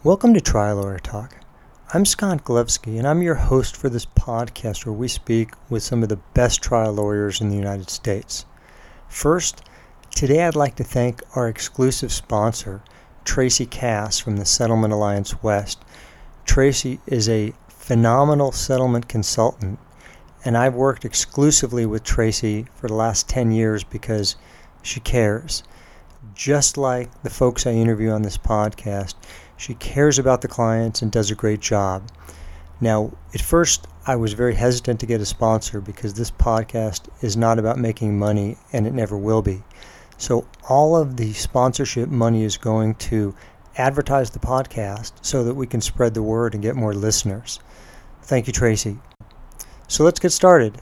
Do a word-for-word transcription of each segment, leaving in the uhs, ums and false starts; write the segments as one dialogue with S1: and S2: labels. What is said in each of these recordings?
S1: Welcome to Trial Lawyer Talk. I'm Scott Glevsky, and I'm your host for this podcast where we speak with some of the best trial lawyers in the United States. First, today I'd like to thank our exclusive sponsor, Tracy Cass from the Settlement Alliance West. Tracy is a phenomenal settlement consultant, and I've worked exclusively with Tracy for the last ten years because she cares. Just like the folks I interview on this podcast, she cares about the clients and does a great job. Now, at first, I was very hesitant to get a sponsor because this podcast is not about making money, and it never will be. So all of the sponsorship money is going to advertise the podcast so that we can spread the word and get more listeners. Thank you, Tracy. So let's get started.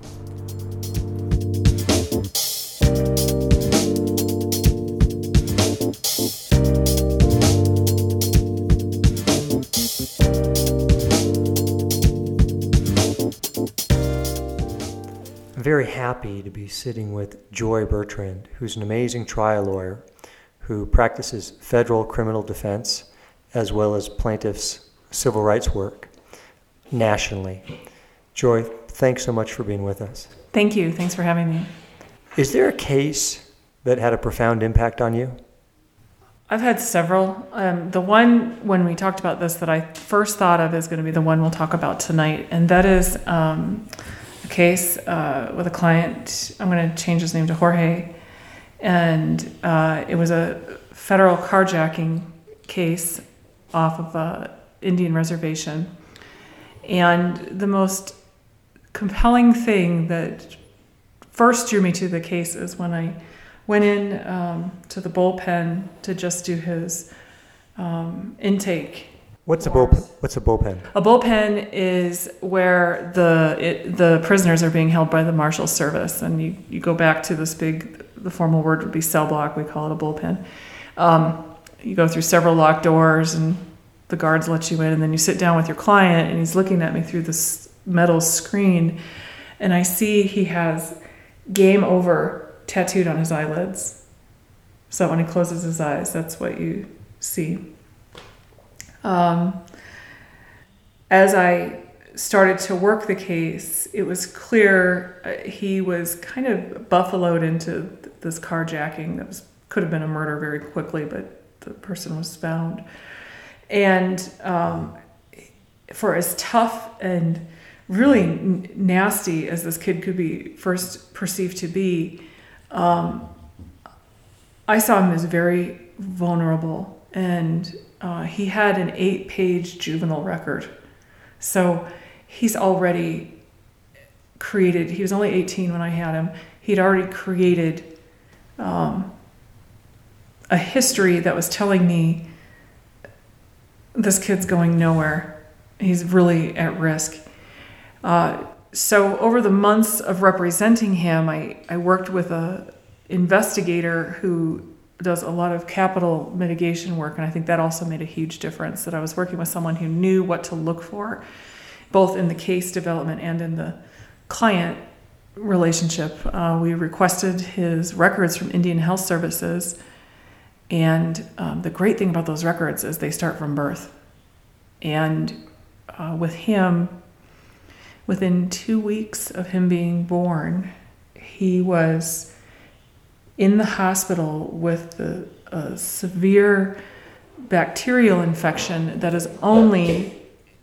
S1: I'm very happy to be sitting with Joy Bertrand, who's an amazing trial lawyer who practices federal criminal defense as well as plaintiffs' civil rights work nationally. Joy, thanks so much for being with us.
S2: Thank you. Thanks for having me.
S1: Is there a case that had a profound impact on you?
S2: I've had several. Um, the one, when we talked about this, that I first thought of is going to be the one we'll talk about tonight, and that is um, a case uh, with a client. I'm going to change his name to Jorge, and uh, it was a federal carjacking case off of a Indian reservation. And the most compelling thing that first drew me to the case is when I went in um, to the bullpen to just do his um, intake.
S1: What's a bullpen? What's a bullpen?
S2: A bullpen is where the it, the prisoners are being held by the Marshal Service, and you, you go back to this big. The formal word would be cell block. We call it a bullpen. Um, you go through several locked doors, and the guards let you in, and then you sit down with your client, and he's looking at me through this metal screen, and I see he has "Game Over" tattooed on his eyelids. So when he closes his eyes, that's what you see. Um, as I started to work the case, it was clear uh, he was kind of buffaloed into th- this carjacking that was could have been a murder very quickly, but the person was found. And um, for as tough and really n- nasty as this kid could be first perceived to be, um, I saw him as very vulnerable, and uh, he had an eight-page juvenile record. So he's already created, he was only eighteen when I had him, he'd already created um, a history that was telling me this kid's going nowhere. He's really at risk. Uh, so over the months of representing him, I, I worked with a investigator who does a lot of capital mitigation work, and I think that also made a huge difference, that I was working with someone who knew what to look for, both in the case development and in the client relationship. Uh, we requested his records from Indian Health Services, and um, the great thing about those records is they start from birth. And uh, with him, within two weeks of him being born, he was in the hospital with the, a severe bacterial infection that is only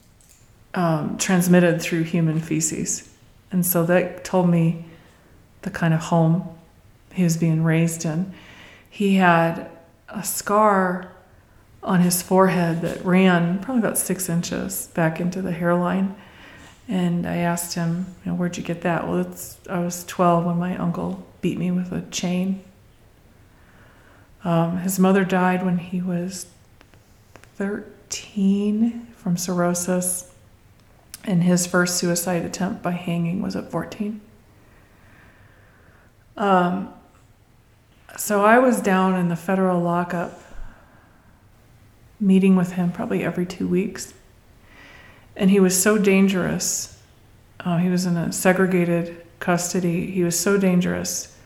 S2: um, transmitted through human feces. And so that told me the kind of home he was being raised in. He had a scar on his forehead that ran probably about six inches back into the hairline. And I asked him, you know, where'd you get that? Well, it's, I was twelve when my uncle beat me with a chain. Um, his mother died when he was thirteen from cirrhosis, and his first suicide attempt by hanging was at fourteen. Um, so I was down in the federal lockup, meeting with him probably every two weeks. And he was so dangerous. Uh, he was in a segregated custody. He was so dangerous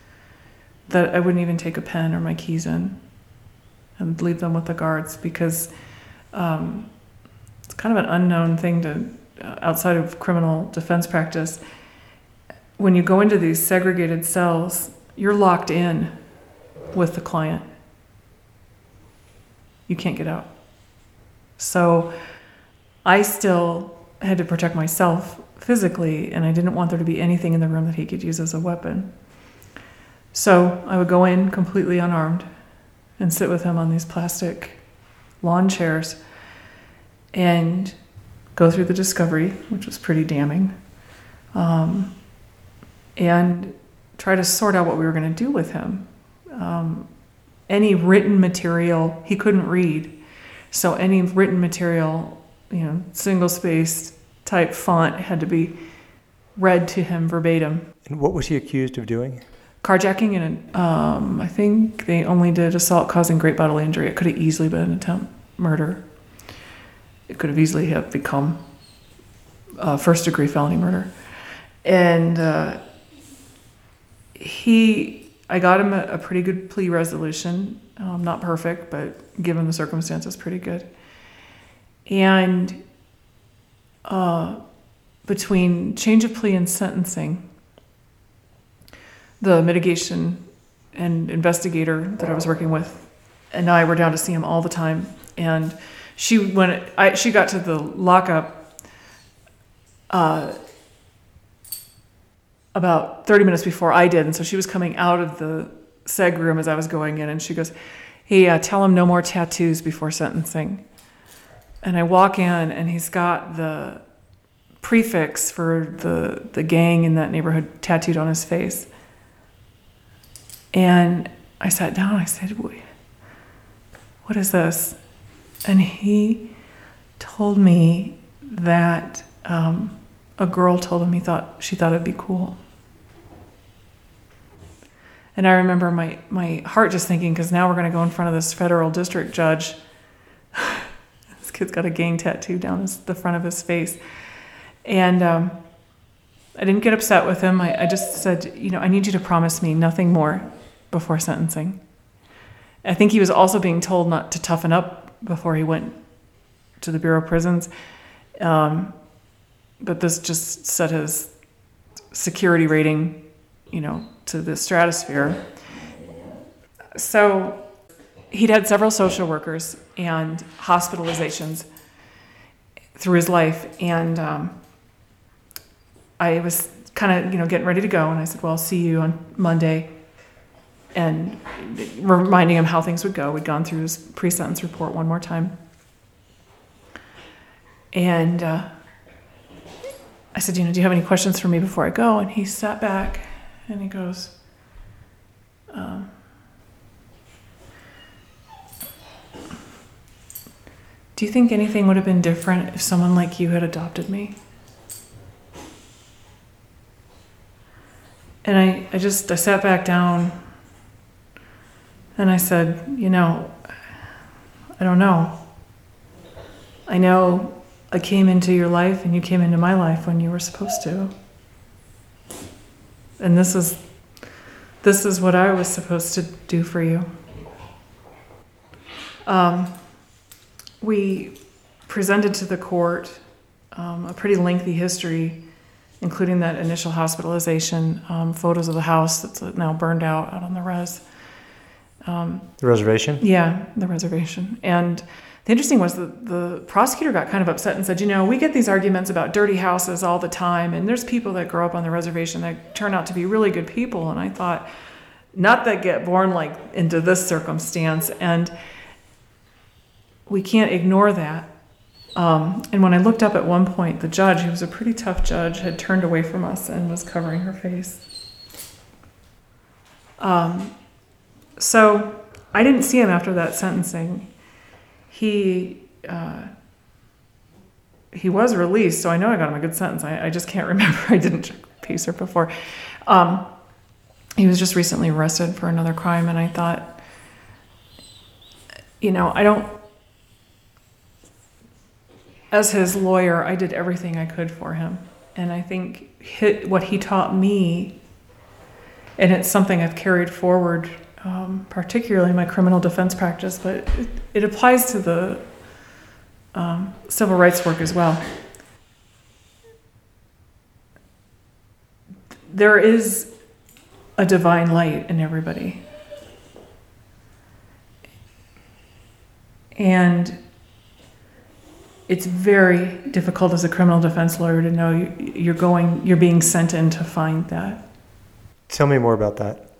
S2: that I wouldn't even take a pen or my keys in and leave them with the guards, because um, it's kind of an unknown thing to uh, outside of criminal defense practice. When you go into these segregated cells, you're locked in with the client. You can't get out. So I still had to protect myself physically, and I didn't want there to be anything in the room that he could use as a weapon. So I would go in completely unarmed and sit with him on these plastic lawn chairs and go through the discovery, which was pretty damning, um, and try to sort out what we were going to do with him. Um, any written material, he couldn't read. So any written material, you know, single-spaced type font had to be read to him verbatim.
S1: And what was he accused of doing?
S2: Carjacking, and um, I think they only did assault causing great bodily injury. It could have easily been an attempt murder. It could have easily have become uh, first-degree felony murder. And uh, he, I got him a, a pretty good plea resolution. Um, not perfect, but given the circumstances, pretty good. And uh, between change of plea and sentencing, the mitigation and investigator that I was working with and I were down to see him all the time. And she when I she got to the lockup uh, about thirty minutes before I did, and so she was coming out of the seg room as I was going in, and she goes, "Hey, uh, tell him no more tattoos before sentencing." And I walk in, and he's got the prefix for the the gang in that neighborhood tattooed on his face. And I sat down, I said, "What is this?" And he told me that um, a girl told him he thought she thought it'd be cool. And I remember my, my heart just thinking, because now we're going to go in front of this federal district judge. This kid's got a gang tattoo down his, the front of his face. And um, I didn't get upset with him. I, I just said, you know, I need you to promise me nothing more before sentencing. I think he was also being told not to toughen up before he went to the Bureau of Prisons. Um, but this just set his security rating, you know, to the stratosphere. So he'd had several social workers and hospitalizations through his life. And um, I was kind of, you know, getting ready to go. And I said, well, I'll see you on Monday. And reminding him how things would go. We'd gone through his pre-sentence report one more time. And uh, I said, you know, do you have any questions for me before I go? And he sat back and he goes, um, do you think anything would have been different if someone like you had adopted me? And I, I just, I sat back down and I said, you know, I don't know. I know I came into your life and you came into my life when you were supposed to. And this is this is what I was supposed to do for you. Um, we presented to the court um, a pretty lengthy history, including that initial hospitalization, um, photos of the house that's now burned out out on the res. Um,
S1: the reservation?
S2: Yeah, the reservation. And the interesting was that the prosecutor got kind of upset and said, you know, we get these arguments about dirty houses all the time, and there's people that grow up on the reservation that turn out to be really good people. And I thought, not that get born like into this circumstance, and we can't ignore that. Um, and when I looked up at one point, the judge, who was a pretty tough judge, had turned away from us and was covering her face. Um, so I didn't see him after that sentencing. He uh, he was released, so I know I got him a good sentence. I, I just can't remember. I didn't check PACER before. Um, he was just recently arrested for another crime, and I thought, you know, I don't... As his lawyer, I did everything I could for him. And I think he, what he taught me, and it's something I've carried forward, um, particularly in my criminal defense practice, but it, it applies to the um, civil rights work as well. There is a divine light in everybody. And it's very difficult as a criminal defense lawyer to know you're going, you're being sent in to find that.
S1: Tell me more about that.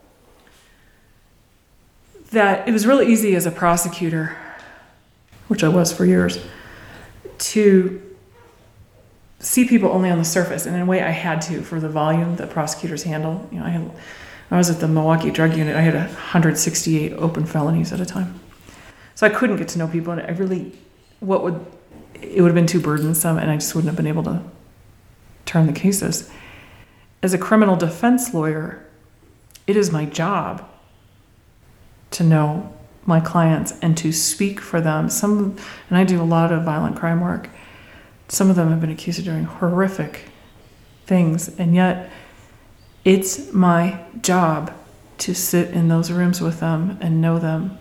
S2: That it was really easy as a prosecutor, which I was for years, to see people only on the surface. And in a way I had to for the volume that prosecutors handle. You know, I had, I was at the Milwaukee Drug Unit. I had one hundred sixty-eight open felonies at a time. So I couldn't get to know people, and I really, what would, it would have been too burdensome, and I just wouldn't have been able to turn the cases. As a criminal defense lawyer, it is my job to know my clients and to speak for them. Some, and I do a lot of violent crime work. Some of them have been accused of doing horrific things, and yet it's my job to sit in those rooms with them and know them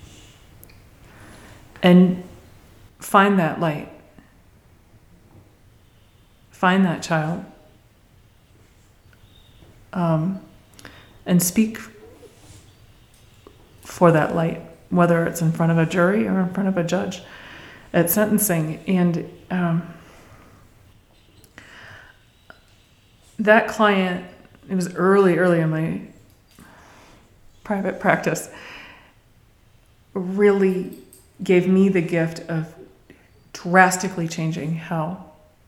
S2: and find that light. Find that child. Um, and speak for that light, whether it's in front of a jury or in front of a judge at sentencing. And um, that client, it was early, early in my private practice, really gave me the gift of drastically changing how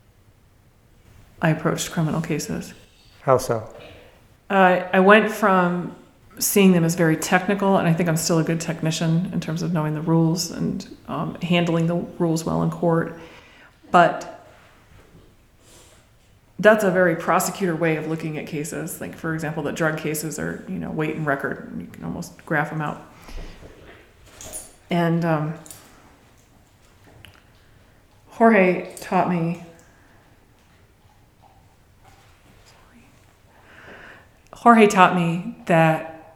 S2: I approached criminal cases.
S1: How so?
S2: Uh, I went from seeing them as very technical, and I think I'm still a good technician in terms of knowing the rules and um, handling the rules well in court. But that's a very prosecutor way of looking at cases. Like, for example, that drug cases are, you know, weight and record. And you can almost graph them out. And um, Jorge taught me Jorge taught me that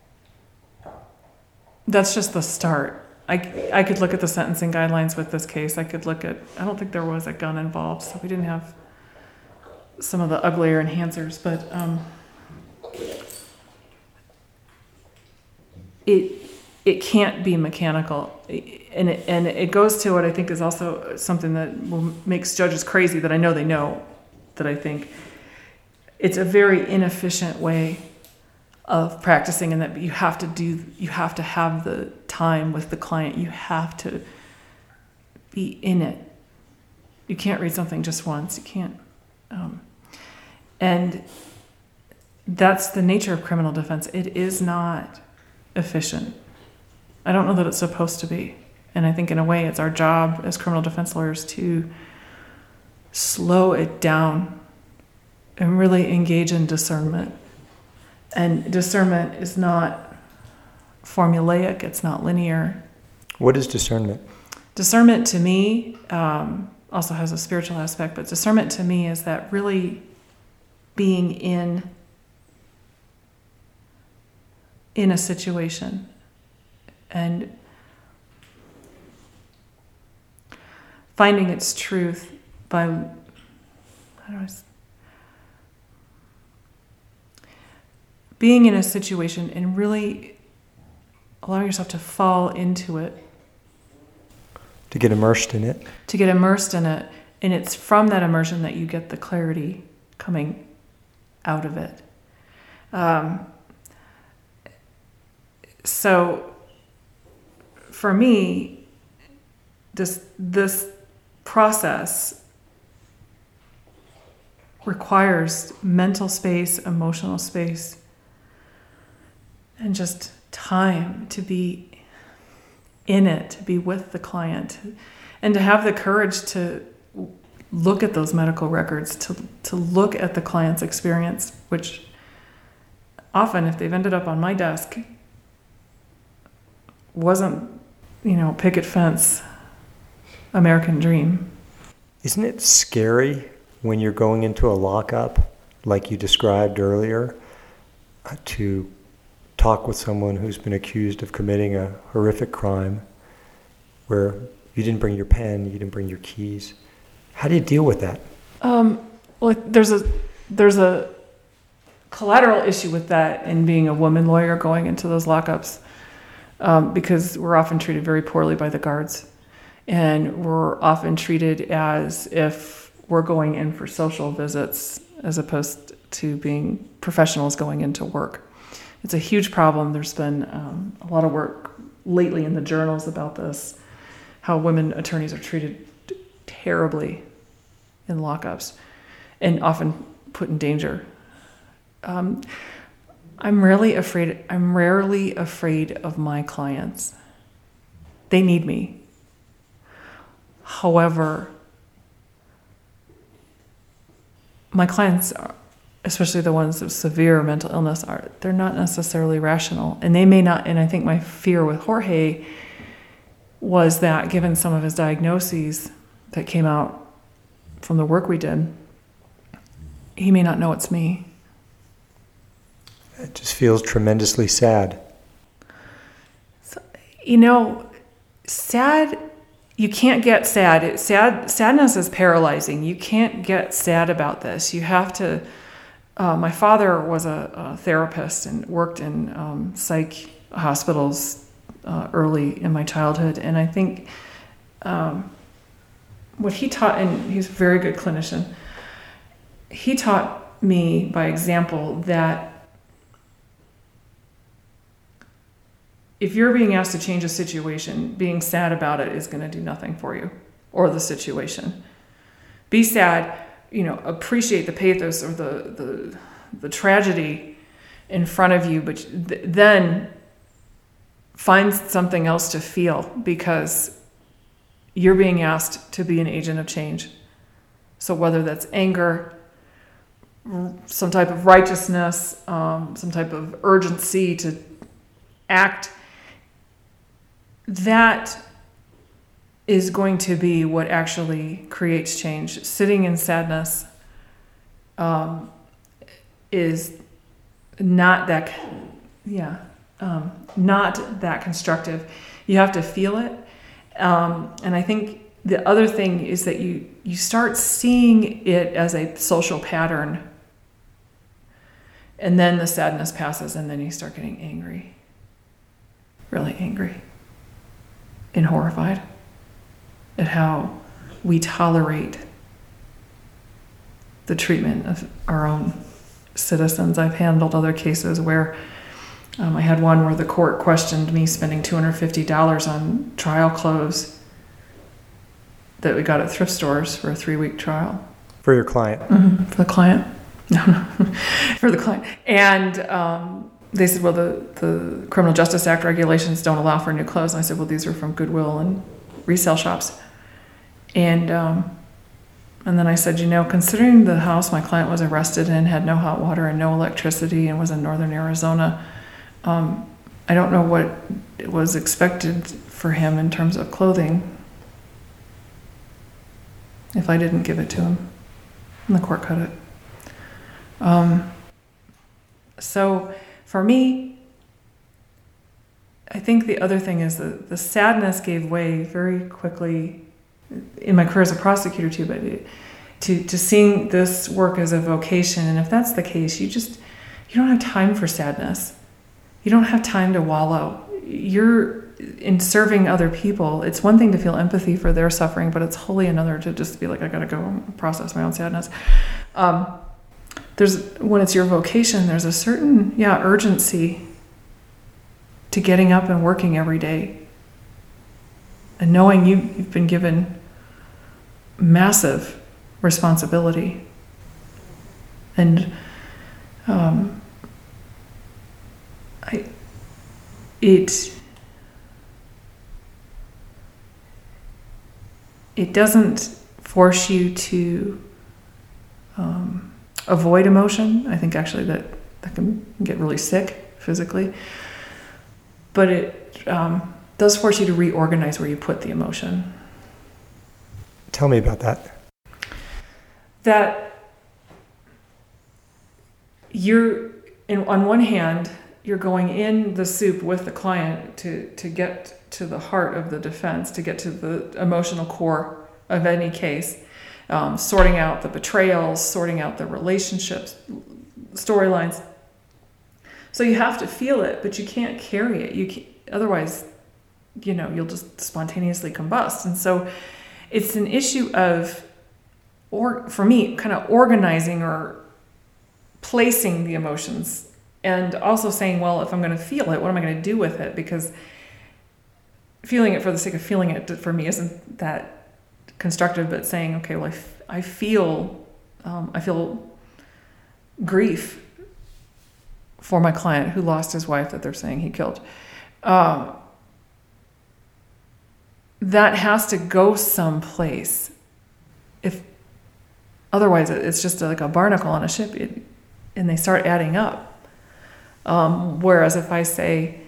S2: that's just the start. I, I could look at the sentencing guidelines with this case. I could look at, I don't think there was a gun involved, so we didn't have some of the uglier enhancers, but um, it it can't be mechanical. And it, and it goes to what I think is also something that will, makes judges crazy, that I know they know, that I think it's a very inefficient way of practicing, and that you have to do, you have to have the time with the client. You have to be in it. You can't read something just once. You can't. Um, and that's the nature of criminal defense. It is not efficient. I don't know that it's supposed to be. And I think in a way it's our job as criminal defense lawyers to slow it down and really engage in discernment. And discernment is not formulaic, it's not linear.
S1: What is discernment?
S2: Discernment to me um, also has a spiritual aspect, but discernment to me is that really being in in a situation and finding its truth by, how do I say, being in a situation and really allowing yourself to fall into it.
S1: To get immersed in it.
S2: To get immersed in it. And it's from that immersion that you get the clarity coming out of it. Um, so for me, this this process requires mental space, emotional space, and just time to be in it, to be with the client, and to have the courage to look at those medical records, to to look at the client's experience, which often, if they've ended up on my desk, wasn't, you know, picket fence, American dream.
S1: Isn't it scary when you're going into a lockup, like you described earlier, to talk with someone who's been accused of committing a horrific crime, where You didn't bring your pen, you didn't bring your keys. How do you deal with that?
S2: Um, well, there's a there's a collateral issue with that in being a woman lawyer going into those lockups, um, because we're often treated very poorly by the guards, and we're often treated as if we're going in for social visits as opposed to being professionals going into work. It's a huge problem. There's been um, a lot of work lately in the journals about this, how women attorneys are treated terribly in lockups and often put in danger. Um, I'm rarely afraid. I'm rarely afraid of my clients. They need me. However, my clients, are, especially the ones with severe mental illness, are they're not necessarily rational, and they may not. And I think my fear with Jorge was that, given some of his diagnoses that came out from the work we did, he may not know it's me.
S1: It just feels tremendously sad.
S2: So, you know, sad, you can't get sad. It, sad. Sadness is paralyzing. You can't get sad about this. You have to, uh, my father was a, a therapist and worked in um, psych hospitals uh, early in my childhood. And I think um, what he taught, and he's a very good clinician, he taught me by example that if you're being asked to change a situation, being sad about it is going to do nothing for you or the situation. Be sad, you know, appreciate the pathos or the the, the tragedy in front of you, but th- then find something else to feel, because you're being asked to be an agent of change. So whether that's anger, some type of righteousness, um, some type of urgency to act, that is going to be what actually creates change. Sitting in sadness um, is not that, yeah, um, not that constructive. You have to feel it. Um, and I think the other thing is that you, you start seeing it as a social pattern, and then the sadness passes, and then you start getting angry, really angry and horrified at how we tolerate the treatment of our own citizens. I've handled other cases where um, I had one where the court questioned me spending two hundred fifty dollars on trial clothes that we got at thrift stores for a three-week trial.
S1: For your client?
S2: Mm-hmm. For the client. No, no. For the client. And um, they said, well, the, the Criminal Justice Act regulations don't allow for new clothes. And I said, well, these are from Goodwill and resale shops. And um, and then I said, you know, considering the house my client was arrested in had no hot water and no electricity and was in northern Arizona, um, I don't know what was expected for him in terms of clothing if I didn't give it to him. And the court cut it. Um, so for me, I think the other thing is that the sadness gave way very quickly in my career as a prosecutor too, but it, to, to seeing this work as a vocation. And if that's the case, you just, you don't have time for sadness. You don't have time to wallow. You're in serving other people. It's one thing to feel empathy for their suffering, but it's wholly another to just be like, I gotta go process my own sadness. Um, There's when it's your vocation, there's a certain, yeah, urgency to getting up and working every day. And knowing you, you've been given massive responsibility. And um, I, it, it doesn't force you to um, avoid emotion. I think actually that, that can get really sick physically. But it um, does force you to reorganize where you put the emotion.
S1: Tell me about that.
S2: That you're, in, on one hand, you're going in the soup with the client to, to get to the heart of the defense, to get to the emotional core of any case, um, sorting out the betrayals, sorting out the relationships, storylines. So you have to feel it, but you can't carry it. You can't, otherwise, you know, you'll just spontaneously combust. And so it's an issue of, or for me, kind of organizing or placing the emotions, and also saying, well, if I'm going to feel it, what am I going to do with it? Because feeling it for the sake of feeling it, for me, isn't that constructive. But saying, okay, well, I, f- I feel, um, I feel grief for my client who lost his wife that they're saying he killed. Um, that has to go someplace. If otherwise, it's just like a barnacle on a ship, it, and they start adding up. Um, whereas if I say,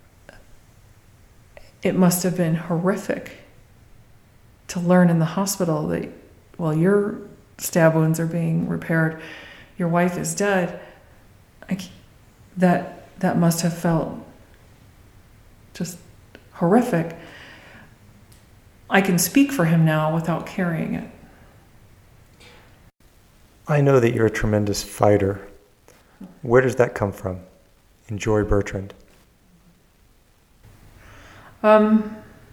S2: it must have been horrific to learn in the hospital that, well, your stab wounds are being repaired, your wife is dead, I, that that must have felt just horrific. I can speak for him now without carrying it.
S1: I know that you're a tremendous fighter. Where does that come from in Joy Bertrand?
S2: Um,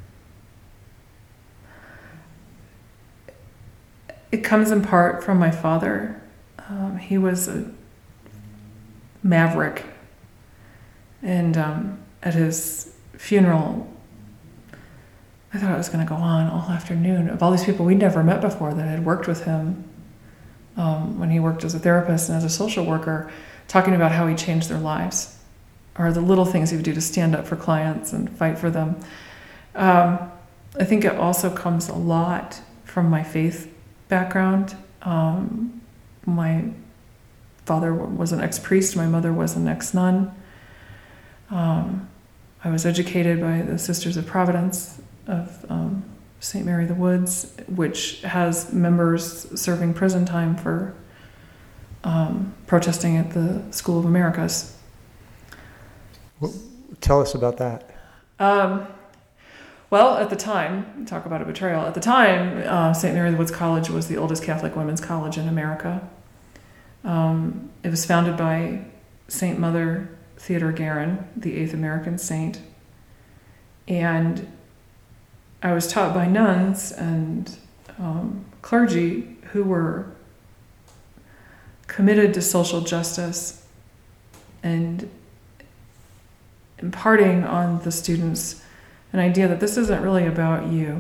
S2: it comes in part from my father. Um, he was a maverick. And um, at his funeral, I thought it was going to go on all afternoon, of all these people we'd never met before that had worked with him um, when he worked as a therapist and as a social worker, talking about how he changed their lives, or the little things he would do to stand up for clients and fight for them. Um, I think it also comes a lot from my faith background. Um, my father was an ex-priest, my mother was an ex-nun. Um, I was educated by the Sisters of Providence of um, Saint Mary the Woods, which has members serving prison time for um, protesting at the School of Americas.
S1: Well, tell us about that.
S2: Um, well, at the time, talk about a betrayal. At the time, uh, Saint Mary the Woods College was the oldest Catholic women's college in America. Um, it was founded by Saint Mother Theodore Guerin, the eighth American saint. And I was taught by nuns and um, clergy who were committed to social justice and imparting on the students an idea that this isn't really about you.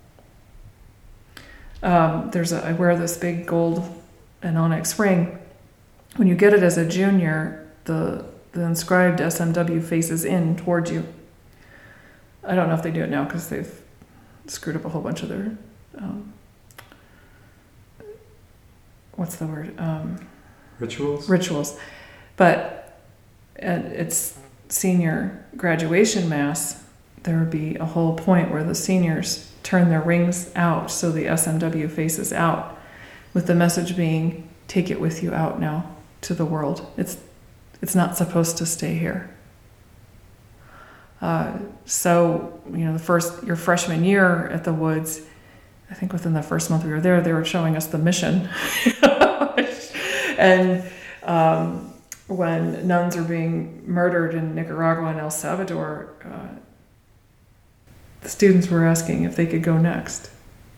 S2: Um, there's a, I wear this big gold and onyx ring. When you get it as a junior, the the inscribed S M W faces in towards you. I don't know if they do it now because they've screwed up a whole bunch of their, um, what's the word? Um,
S1: Rituals?
S2: Rituals. But at its senior graduation mass, there would be a whole point where the seniors turn their rings out so the S M W faces out, with the message being, take it with you out now to the world. It's it's not supposed to stay here. Uh, so, you know, the first, your freshman year at the Woods, I think within the first month we were there, they were showing us the mission. And um, when nuns are being murdered in Nicaragua and El Salvador, uh, the students were asking if they could go next.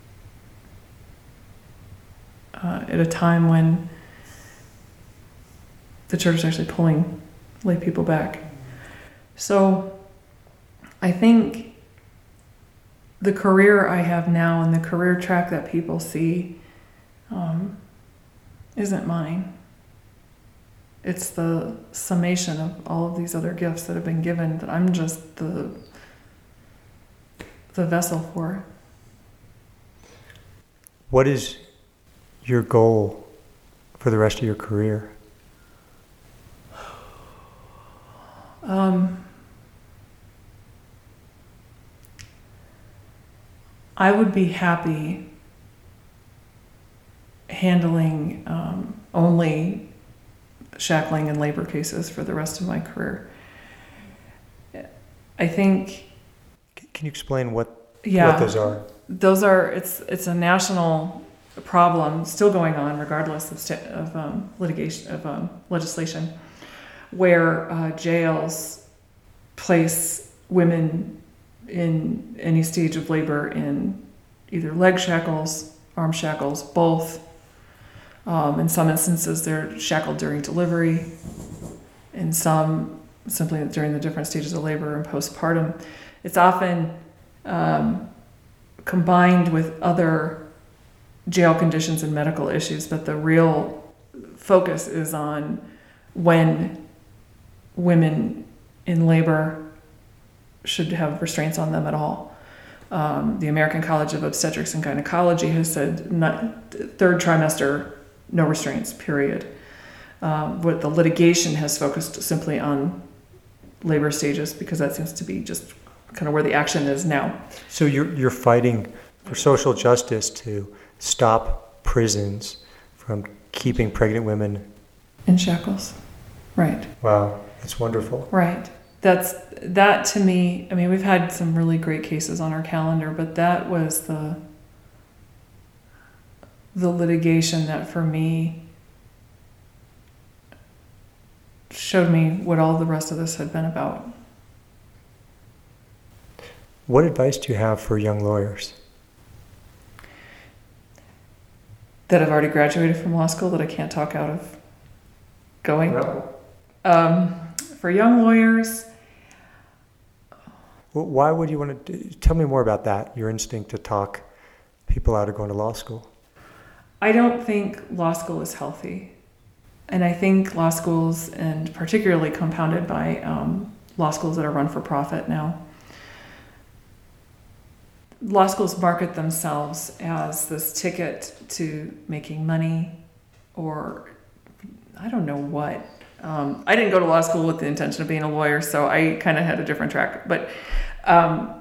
S2: Uh, at a time when the church is actually pulling lay people back. So I think the career I have now and the career track that people see um, isn't mine. It's the summation of all of these other gifts that have been given that I'm just the the vessel for.
S1: What is your goal for the rest of your career?
S2: Um, I would be happy handling um, only shackling and labor cases for the rest of my career. I think,
S1: Can you explain what
S2: yeah,
S1: what those are?
S2: those are, it's it's a national problem still going on regardless of, sta- of um, litigation, of um, legislation, where uh, jails place women in any stage of labor in either leg shackles, arm shackles, both. Um, in some instances, they're shackled during delivery. In some, simply during the different stages of labor and postpartum. It's often um, combined with other jail conditions and medical issues, but the real focus is on when women in labor should have restraints on them at all. Um, the American College of Obstetrics and Gynecology has said not, third trimester, no restraints, period. Um, what the litigation has focused simply on labor stages because that seems to be just kind of where the action is now.
S1: So you're you're fighting for social justice to stop prisons from keeping pregnant women
S2: in shackles, right?
S1: Wow, that's wonderful.
S2: Right. That's that to me. I mean, we've had some really great cases on our calendar, but that was the the litigation that for me showed me what all the rest of this had been about.
S1: What advice do you have for young lawyers?
S2: That have already graduated from law school that I can't talk out of going?
S1: No.
S2: Um, for young lawyers...
S1: Well, why would you want to... Do, tell me more about that, your instinct to talk people out of going to law school.
S2: I don't think law school is healthy. And I think law schools, and particularly compounded by um, law schools that are run for profit now, law schools market themselves as this ticket to making money or I don't know what. Um, I didn't go to law school with the intention of being a lawyer, so I kind of had a different track. But um,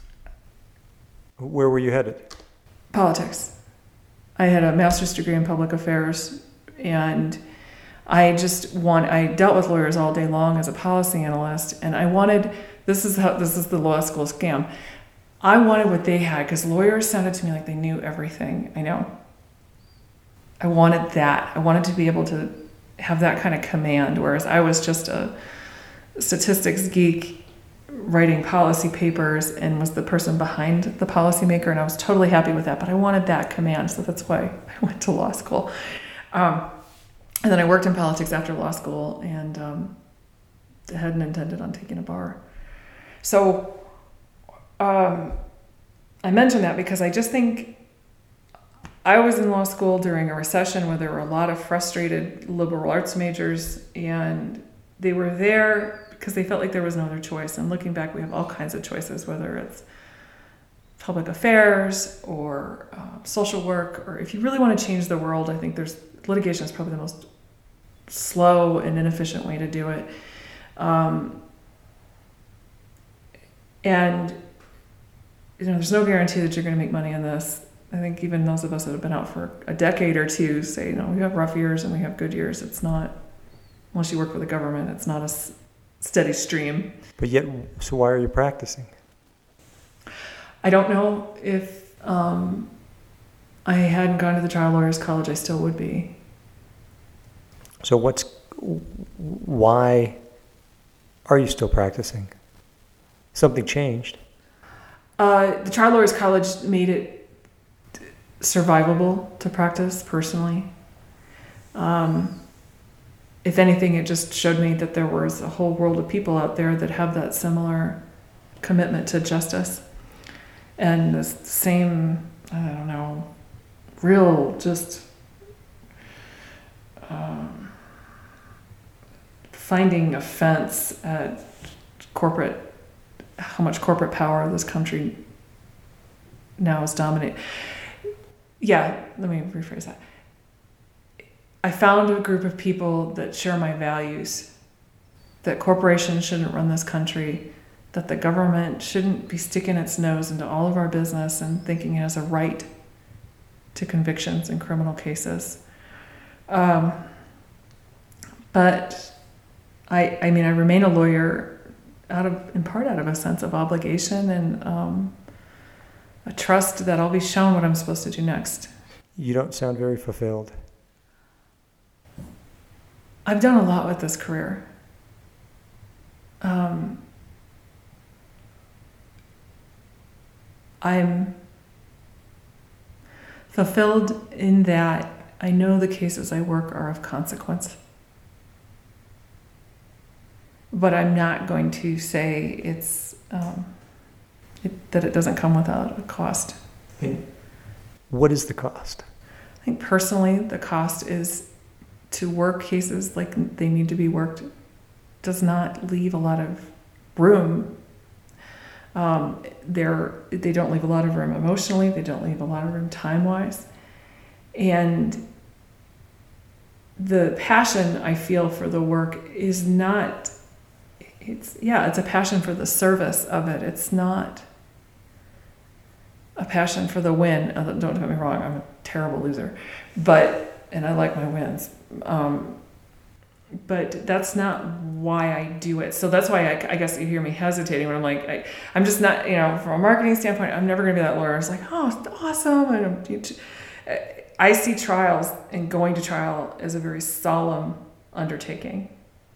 S1: where were you headed?
S2: Politics. I had a master's degree in public affairs, and I just want, I dealt with lawyers all day long as a policy analyst, and I wanted, this is how, this is the law school scam. I wanted what they had, because lawyers sounded to me like they knew everything. I know. I wanted that. I wanted to be able to have that kind of command, whereas I was just a statistics geek writing policy papers and was the person behind the policymaker, and I was totally happy with that, but I wanted that command, so that's why I went to law school. Um, and then I worked in politics after law school, and um, hadn't intended on taking a bar. So um, I mention that because I just think I was in law school during a recession where there were a lot of frustrated liberal arts majors, and they were there because they felt like there was no other choice. And looking back, we have all kinds of choices, whether it's public affairs or uh, social work, or if you really want to change the world, I think there's litigation is probably the most slow and inefficient way to do it. Um, and you know, there's no guarantee that you're going to make money on this. I think even those of us that have been out for a decade or two say, you know, we have rough years and we have good years. It's not, unless you work for the government, it's not a s- steady stream.
S1: But yet, so why are you practicing?
S2: I don't know if um, I hadn't gone to the trial lawyers college, I still would be.
S1: So what's, why are you still practicing? Something changed.
S2: Uh, the trial lawyers college made it survivable to practice personally. Um, if anything, it just showed me that there was a whole world of people out there that have that similar commitment to justice and the same, I don't know, real just um, finding offense at corporate, how much corporate power this country now is dominating. Yeah, let me rephrase that. I found a group of people that share my values, that corporations shouldn't run this country, that the government shouldn't be sticking its nose into all of our business and thinking it has a right to convictions in criminal cases. Um, but I, I mean, I remain a lawyer out of, in part out of a sense of obligation and um, a trust that I'll be shown what I'm supposed to do next.
S1: You don't sound very fulfilled.
S2: I've done a lot with this career. Um, I'm fulfilled in that I know the cases I work are of consequence. But I'm not going to say it's um, it, that it doesn't come without a cost.
S1: What is the cost?
S2: I think personally the cost is to work cases like they need to be worked does not leave a lot of room. Um, they're, they don't leave a lot of room emotionally. They don't leave a lot of room time-wise. And the passion I feel for the work is not, it's, yeah, it's a passion for the service of it. It's not a passion for the win. Don't get me wrong, I'm a terrible loser, but, and I like my wins. Um, but that's not why I do it. So that's why I, I guess you hear me hesitating when I'm like, I, I'm just not, you know, from a marketing standpoint, I'm never going to be that lawyer. It's like, oh, it's awesome. And I see trials and going to trial as a very solemn undertaking.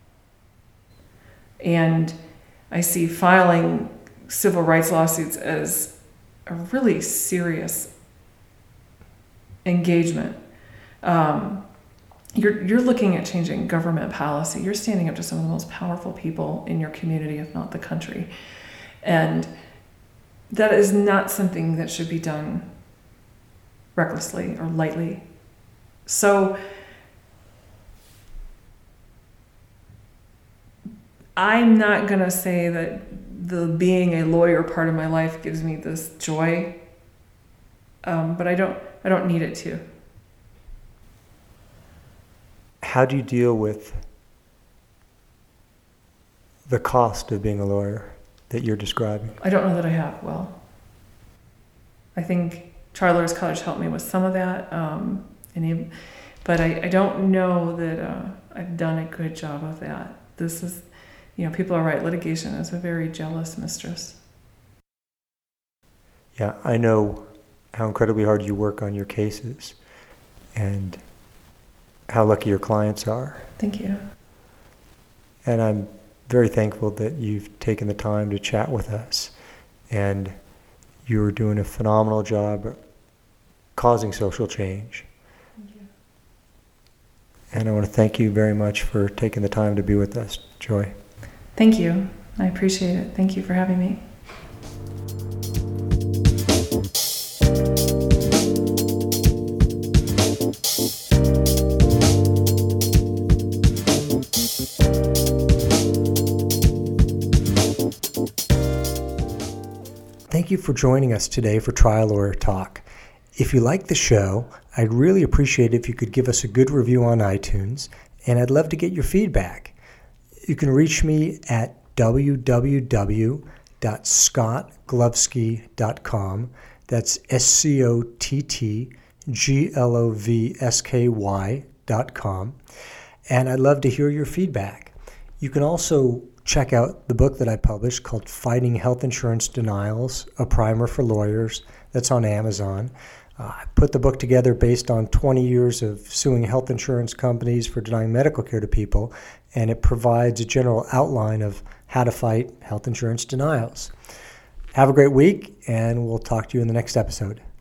S2: And I see filing civil rights lawsuits as a really serious engagement. Um, You're you're looking at changing government policy. You're standing up to some of the most powerful people in your community, if not the country. And that is not something that should be done recklessly or lightly. So I'm not going to say that the being a lawyer part of my life gives me this joy, um, but I don't I don't need it to.
S1: How do you deal with the cost of being a lawyer that you're describing?
S2: I don't know that I have. Well, I think Trial Lawyers College helped me with some of that, um, and but I, I don't know that uh, I've done a good job of that. This is, you know, people are right. Litigation is a very jealous mistress.
S1: Yeah, I know how incredibly hard you work on your cases, and how lucky your clients are.
S2: Thank you.
S1: And I'm very thankful that you've taken the time to chat with us. And you're doing a phenomenal job causing social change.
S2: Thank you.
S1: And I want to thank you very much for taking the time to be with us, Joy.
S2: Thank you. I appreciate it. Thank you for having me.
S1: Thank you for joining us today for Trial Lawyer Talk. If you like the show, I'd really appreciate it if you could give us a good review on iTunes, and I'd love to get your feedback. You can reach me at w w w dot scott glovsky dot com. That's S C O T T G L O V S K Y dot com. And I'd love to hear your feedback. You can also check out the book that I published called Fighting Health Insurance Denials, a Primer for Lawyers. That's on Amazon. Uh, I put the book together based on twenty years of suing health insurance companies for denying medical care to people, and it provides a general outline of how to fight health insurance denials. Have a great week, and we'll talk to you in the next episode.